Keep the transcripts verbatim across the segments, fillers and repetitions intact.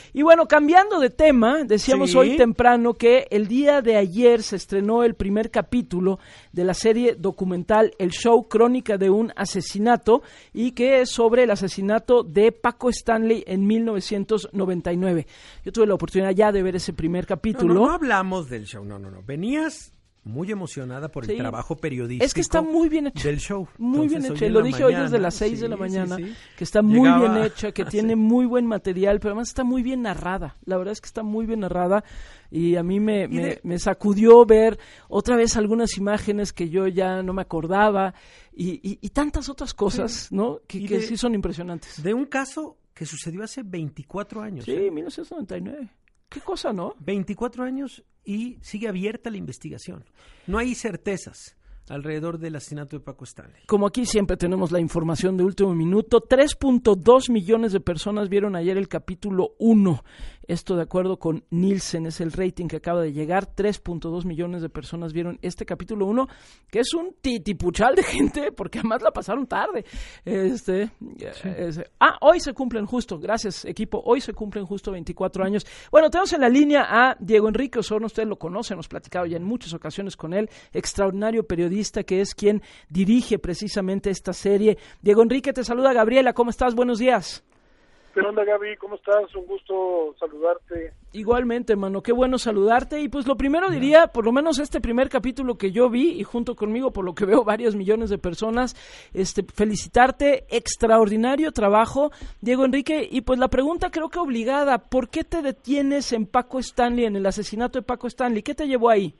Y bueno, cambiando de tema, decíamos Sí. hoy temprano que el día de ayer se estrenó el primer capítulo de la serie documental El Show, Crónica de un asesinato, y que es sobre el asesinato de Paco Stanley en mil novecientos noventa y nueve. Yo tuve la oportunidad ya de ver ese primer capítulo. No, no, no hablamos del show, no, no, no. Venías muy emocionada por el Sí. trabajo periodístico. Es que está muy bien hecho. Del show. Muy Entonces, bien hoy hecho. en Lo la dije hoy mañana, desde las seis sí, de la mañana, sí, sí. que está muy Llegaba- bien hecha, que tiene muy buen material, pero además está muy bien narrada. La verdad es que está muy bien narrada y a mí me, me, de- me sacudió ver otra vez algunas imágenes que yo ya no me acordaba y, y, y tantas otras cosas, Sí. ¿no? Que, Y que de- sí son impresionantes. De un caso que sucedió hace veinticuatro años. Sí, ¿eh? mil novecientos noventa y nueve. Qué cosa, ¿no? veinticuatro años y sigue abierta la investigación. No hay certezas alrededor del asesinato de Paco Stanley. Como aquí siempre tenemos la información de último minuto, tres punto dos millones de personas vieron ayer el capítulo uno. Esto de acuerdo con Nielsen, es el rating que acaba de llegar. tres punto dos millones de personas vieron este capítulo uno, que es un titipuchal de gente, porque además la pasaron tarde. Este, Sí. es- ah, hoy se cumplen justo, gracias equipo, hoy se cumplen justo veinticuatro años. Bueno, tenemos en la línea a Diego Enrique Osorno, ustedes lo conocen, hemos platicado ya en muchas ocasiones con él, extraordinario periodista que es quien dirige precisamente esta serie. Diego Enrique, te saluda Gabriela, ¿cómo estás? Buenos días. ¿Qué onda, Gaby? ¿Cómo estás? Un gusto saludarte. Igualmente, mano, qué bueno saludarte. Y pues lo primero diría, por lo menos este primer capítulo que yo vi, y junto conmigo, por lo que veo, varios millones de personas, este, felicitarte, extraordinario trabajo, Diego Enrique. Y pues la pregunta creo que obligada, ¿por qué te detienes en Paco Stanley, en el asesinato de Paco Stanley? ¿Qué te llevó ahí?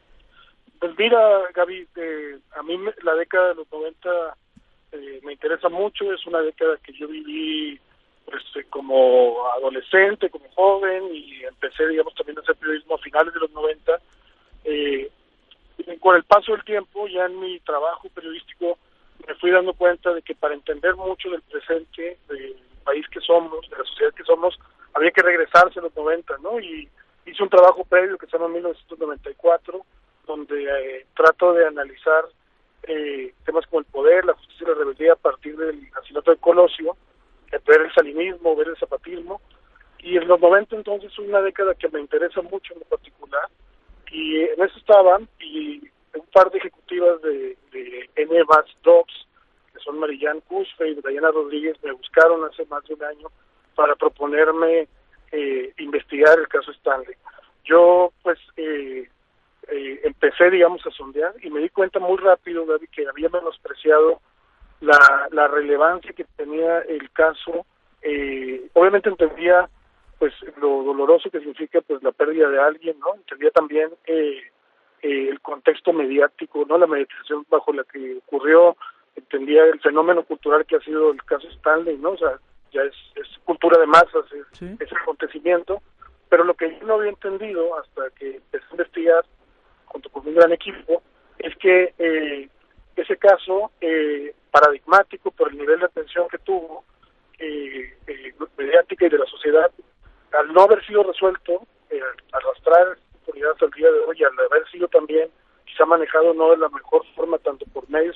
Pues mira, Gaby, eh, a mí me- la década de los noventa eh, me interesa mucho. Es una década que yo viví pues eh, como adolescente, como joven, y empecé, digamos, también a hacer periodismo a finales de los noventa. Eh, y con el paso del tiempo, ya en mi trabajo periodístico, me fui dando cuenta de que para entender mucho del presente, del país que somos, de la sociedad que somos, había que regresarse a los noventa, ¿no? Y hice un trabajo previo que se llama mil novecientos noventa y cuatro, donde eh, trato de analizar eh, temas como el poder, la justicia y la rebeldía a partir del asesinato de Colosio, eh, ver el salinismo, ver el zapatismo, y en los noventa entonces es una década que me interesa mucho en lo particular, y eh, en eso estaban, y un par de ejecutivas de, de N B A S Docs, que son Marianne Cusfe y Diana Rodríguez, me buscaron hace más de un año para proponerme eh, investigar el caso Stanley. Yo, pues, eh, eh, empecé, digamos, a sondear y me di cuenta muy rápido, Gaby, que había menospreciado la, la relevancia que tenía el caso. Eh, obviamente entendía, pues, lo doloroso que significa, pues, la pérdida de alguien, ¿no? Entendía también eh, eh, el contexto mediático, ¿no? La mediatización bajo la que ocurrió, entendía el fenómeno cultural que ha sido el caso Stanley, ¿no? O sea, ya es, es cultura de masas, es, Sí. ese acontecimiento, pero lo que yo no había entendido hasta que empecé a investigar junto con un gran equipo es que eh, ese caso eh, paradigmático por el nivel de atención que tuvo eh, eh, mediática y de la sociedad, al no haber sido resuelto, eh, arrastrar impunidad hasta el día de hoy, al haber sido también quizá manejado no de la mejor forma tanto por medios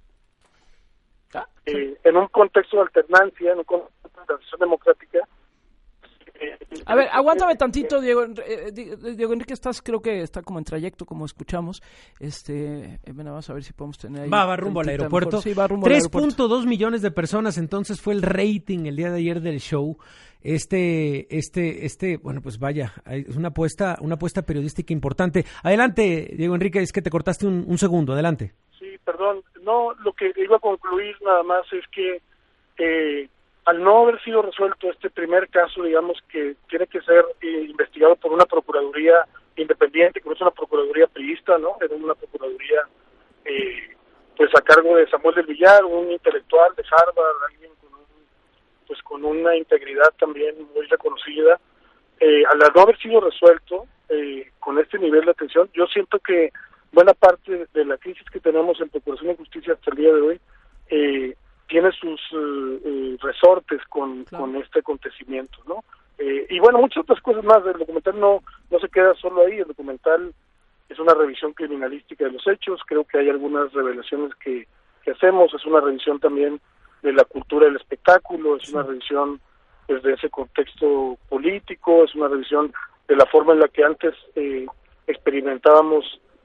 Ah, sí. eh, en un contexto de alternancia, en un contexto de transición democrática. eh, A ver, aguántame eh, tantito, Diego, Enri- eh, Di- Diego Enrique, estás, creo que está como en trayecto, como escuchamos. Este, eh, bueno, vamos a ver si podemos tener ahí. Va, va rumbo al tantita aeropuerto. mejor. Sí, va rumbo al tres aeropuerto. punto dos millones de personas, entonces fue el rating el día de ayer del show. Este, este, este, bueno, pues vaya, hay- es una apuesta, una apuesta periodística importante. Adelante, Diego Enrique, es que te cortaste un, un segundo, adelante. Sí, perdón. No, lo que iba a concluir nada más es que eh, al no haber sido resuelto este primer caso, digamos que tiene que ser eh, investigado por una procuraduría independiente, que no es una procuraduría priista, ¿no? Es una procuraduría eh, pues a cargo de Samuel del Villar, un intelectual de Harvard, alguien con un, pues con una integridad también muy reconocida. Eh, al no haber sido resuelto eh, con este nivel de atención, yo siento que buena parte de la crisis que tenemos en Procuración de Justicia hasta el día de hoy eh, tiene sus eh, eh, resortes con, Claro. con este acontecimiento, ¿no? Eh, y bueno, muchas otras cosas más. El documental no no se queda solo ahí. El documental es una revisión criminalística de los hechos. Creo que hay algunas revelaciones que, que hacemos. Es una revisión también de la cultura del espectáculo. Es Sí. una revisión pues de ese contexto político, es una revisión de la forma en la que antes eh, experimentábamos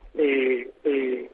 eh, eh,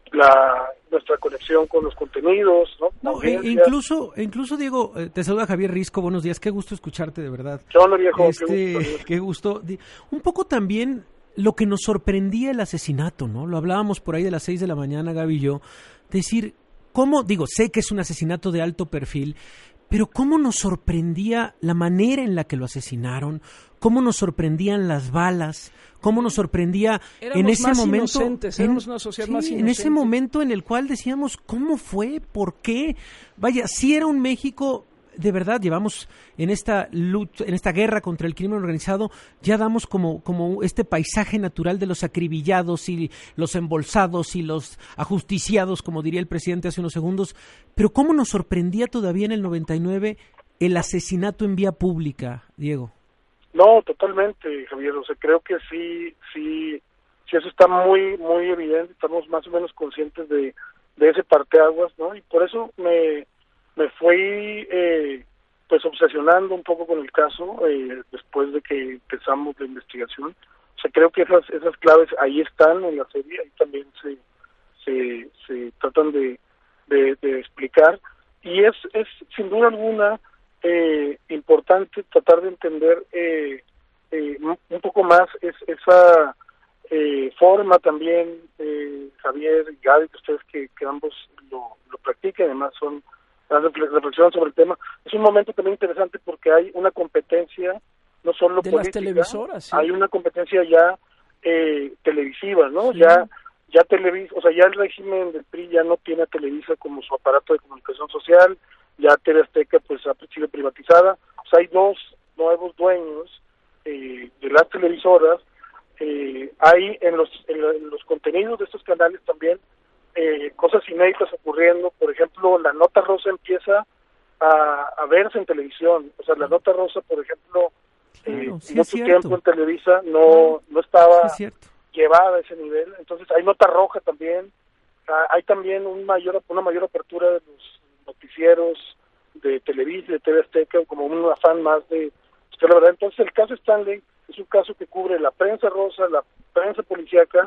la nuestra conexión con los contenidos, ¿no? No, e, e incluso, e incluso Diego, eh, te saluda Javier Risco, buenos días, qué gusto escucharte de verdad. ¿Qué onda, viejo? Este, qué gusto. Qué gusto. Un poco también lo que nos sorprendía el asesinato, ¿no? Lo hablábamos por ahí de las seis de la mañana, Gaby y yo, decir, ¿cómo? Digo, sé que es un asesinato de alto perfil, pero cómo nos sorprendía la manera en la que lo asesinaron, cómo nos sorprendían las balas, cómo nos sorprendía éramos en ese más momento, inocentes, en, éramos una sociedad sí, más inocente. en ese momento en el cual decíamos, ¿cómo fue? ¿Por qué? Vaya, si era un México, de verdad, llevamos en esta lucha, en esta guerra contra el crimen organizado, ya damos como, como este paisaje natural de los acribillados y los embolsados y los ajusticiados, como diría el presidente hace unos segundos, pero cómo nos sorprendía todavía en el noventa y nueve el asesinato en vía pública, Diego. No, totalmente, Javier, o sea, creo que sí, sí, sí, eso está muy, muy evidente, estamos más o menos conscientes de, de ese parteaguas, ¿no? Y por eso me, me fui, eh, pues, obsesionando un poco con el caso, eh, después de que empezamos la investigación. O sea, creo que esas, esas claves ahí están en la serie, ahí también se, se, se tratan de, de, de explicar, y es, es, sin duda alguna, Eh, importante tratar de entender eh, eh, un poco más es, esa eh, forma también, eh, Javier y Gaby, que ustedes que, que ambos lo, lo practiquen, además son reflexiones sobre el tema. Es un momento también interesante porque hay una competencia, no solo de política, las televisoras, sí. hay una competencia ya eh, televisiva, ¿no? Sí. Ya ya Televisa, o sea, ya el régimen del P R I ya no tiene a Televisa como su aparato de comunicación social, ya T V Azteca pues ha sido privatizada, o sea, hay dos nuevos dueños eh, de las televisoras, eh, hay en los en, la, en los contenidos de estos canales también eh, cosas inéditas ocurriendo. Por ejemplo, la Nota Rosa empieza a, a verse en televisión, o sea, la Nota Rosa, por ejemplo, claro, eh, sí mucho tiempo en Televisa no, no estaba sí llevada a ese nivel, entonces hay Nota Roja también, hay también un mayor una mayor apertura de los noticieros de Televisa, de T V Azteca, como un afán más de, pues, la verdad. Entonces el caso Stanley es un caso que cubre la prensa rosa, la prensa policíaca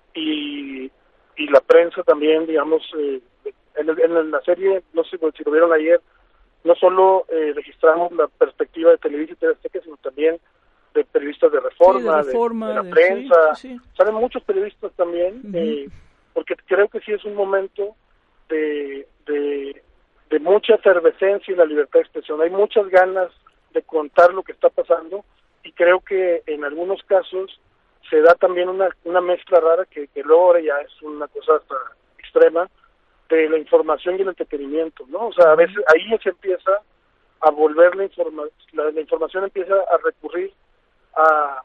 y, y la prensa también, digamos, eh, en, en la serie, no sé si lo vieron ayer, no solo eh, registramos la perspectiva de Televisa y T V Azteca, sino también de periodistas de Reforma, sí, de, reforma, de, de la de, prensa, sí, sí, sí. Salen muchos periodistas también, uh-huh. eh, porque creo que sí es un momento de, de, de mucha efervescencia y la libertad de expresión. Hay muchas ganas de contar lo que está pasando y creo que en algunos casos se da también una, una mezcla rara que, que luego ahora ya es una cosa hasta extrema de la información y el entretenimiento, ¿no? O sea, a veces ahí se empieza a volver la información, la, la información empieza a recurrir a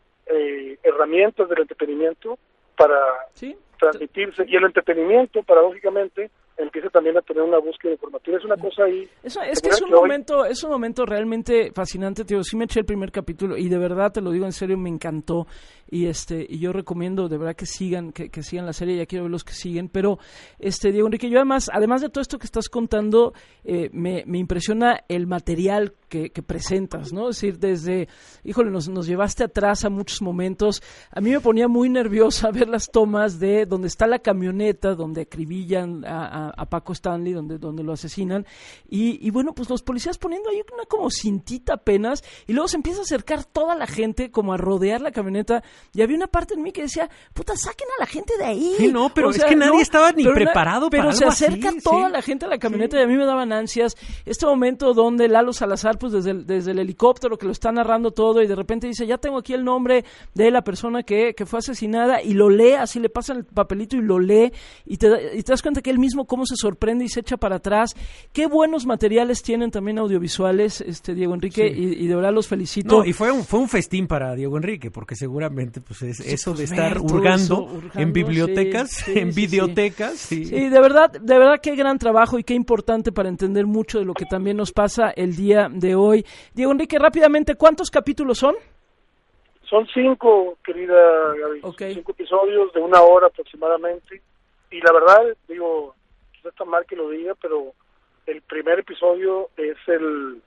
eh, herramientas del entretenimiento para ¿sí? transmitirse, y el entretenimiento, paradójicamente, empieza también a tener una búsqueda informativa. Es una cosa ahí... Eso, es que es un, que momento, hoy... es un momento realmente fascinante, tío. Sí me eché el primer capítulo y de verdad, te lo digo en serio, me encantó. Y este y yo recomiendo de verdad que sigan que, que sigan la serie, ya quiero ver los que siguen. Pero, este Diego Enrique, yo además, además de todo esto que estás contando, eh, me, me impresiona el material que, que presentas, ¿no? Es decir, desde, híjole, nos, nos llevaste atrás a muchos momentos. A mí me ponía muy nerviosa ver las tomas de donde está la camioneta, donde acribillan a, a, a Paco Stanley, donde, donde lo asesinan. Y, y bueno, pues los policías poniendo ahí una como cintita apenas, y luego se empieza a acercar toda la gente como a rodear la camioneta. Y había una parte en mí que decía, puta, saquen a la gente de ahí. Sí, no, pero o sea, es que nadie no, estaba ni pero preparado na, para pero algo se acerca así, toda sí. la gente a la camioneta sí. y a mí me daban ansias. Este momento donde Lalo Salazar, pues desde el, desde el helicóptero que lo está narrando todo y de repente dice, ya tengo aquí el nombre de la persona que, que fue asesinada, y lo lee, así le pasan el papelito y lo lee, y te, y te das cuenta que él mismo cómo se sorprende y se echa para atrás. Qué buenos materiales tienen también audiovisuales, este Diego Enrique, sí. y, y de verdad los felicito. No, y fue un, fue un festín para Diego Enrique, porque seguramente pues es sí, eso pues de estar ver, hurgando, eso, hurgando en bibliotecas, sí, sí, en sí, videotecas. Sí. Sí. sí, de verdad, de verdad qué gran trabajo y qué importante para entender mucho de lo que también nos pasa el día de hoy. Diego Enrique, rápidamente, ¿cuántos capítulos son? Son cinco, querida Gaby, okay. cinco episodios de una hora aproximadamente, y la verdad, digo, no está mal que lo diga, pero el primer episodio es el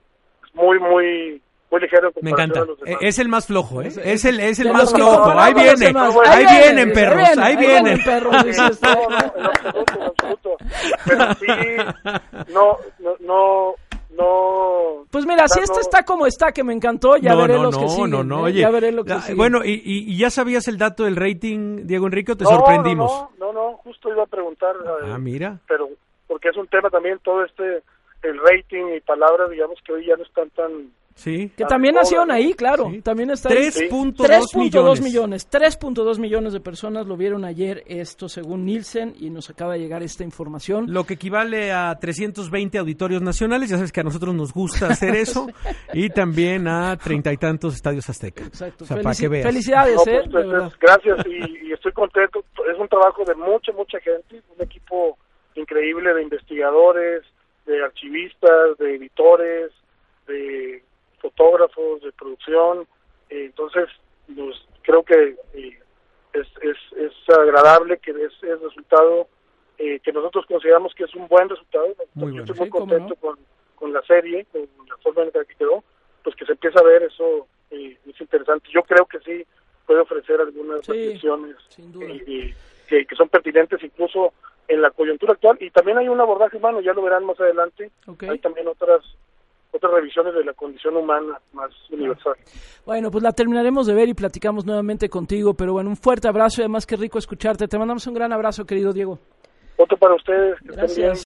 muy, muy, muy ligero en Me comparación encanta. a los demás. Es el más flojo, ¿eh? Es- Es el, es el de más los que flojo. comparamos Ahí los viene. demás. Ahí vienen, perros. Ahí ahí vienen. perros, dice este. No, no, en absoluto, en absoluto. Pero sí, no, no, no, no. Pues mira, si no, este está como está, que me encantó, ya no, veré no, los que no, siguen. no, no, ¿eh? oye. Ya veré lo que ah, siguen. Bueno, y, y, y ya sabías el dato del rating, Diego Enrique, o te no, sorprendimos. No, no, no, justo iba a preguntar. eh, Ah, mira. Pero, porque es un tema también, todo este, el rating y palabras, digamos que hoy ya no están tan. Sí. Que también nacieron ahí, claro. Sí. También está ahí. tres punto tres dos punto dos millones. millones. tres punto dos millones de personas lo vieron ayer, esto según Nielsen, y nos acaba de llegar esta información. Lo que equivale a trescientos veinte auditorios nacionales, ya sabes que a nosotros nos gusta hacer eso, y también a treinta y tantos estadios azteca. Exacto. O sea, Felici- para que veas. Felicidades, No, ¿eh? pues, De pues, verdad. es- gracias y, y estoy contento. Es un trabajo de mucha, mucha gente, un equipo increíble de investigadores, de archivistas, de editores, de fotógrafos, de producción. Eh, entonces, pues, creo que eh, es, es, es agradable que es el resultado eh, que nosotros consideramos que es un buen resultado. Muy Yo bueno. estoy muy Sí, cómo contento no. con, con la serie, con la forma en la que quedó, pues que se empieza a ver eso, eh, es interesante. Yo creo que sí puede ofrecer algunas Sí, reflexiones sin duda. eh, eh, que, que son pertinentes incluso en la coyuntura actual, y también hay un abordaje humano, ya lo verán más adelante. Ok. Hay también otras otras revisiones de la condición humana más universal. Bueno, pues la terminaremos de ver y platicamos nuevamente contigo, pero bueno, un fuerte abrazo y además qué rico escucharte. Te mandamos un gran abrazo, querido Diego. Otro para ustedes, que estén bien. Gracias.